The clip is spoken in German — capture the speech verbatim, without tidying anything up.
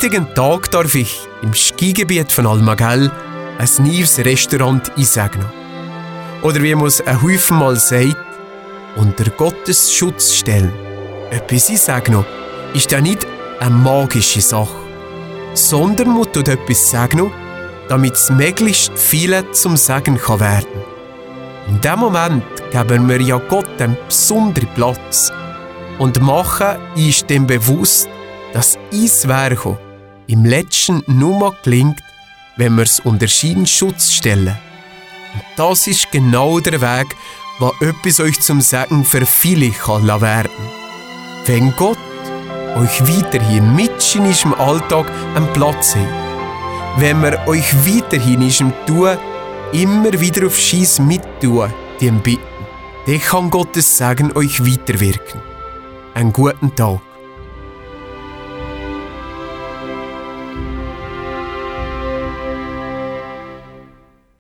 heutigen Tag darf ich im Skigebiet von Almagell ein neues Restaurant einsegnen. Oder wie man es ein Häufchen mal sagt, unter Gottes Schutz stellen. Etwas einsegnen ist ja nicht eine magische Sache, sondern man tut etwas segnen, damit es möglichst viele zum Segen kann werden. In dem Moment geben wir ja Gott einen besonderen Platz und machen uns dem bewusst, dass uns Werk im Letzten nur mal gelingt, wenn wir es unter seinen Schutz stellen. Und das ist genau der Weg, wo etwas euch zum Segen für viele kann werden. Wenn Gott euch weiterhin mit in eurem Alltag einen Platz hat, wenn wir euch weiterhin in eurem Tun immer wieder auf Scheiss mittun, die bitten, dann kann Gottes Segen euch weiterwirken. Einen guten Tag.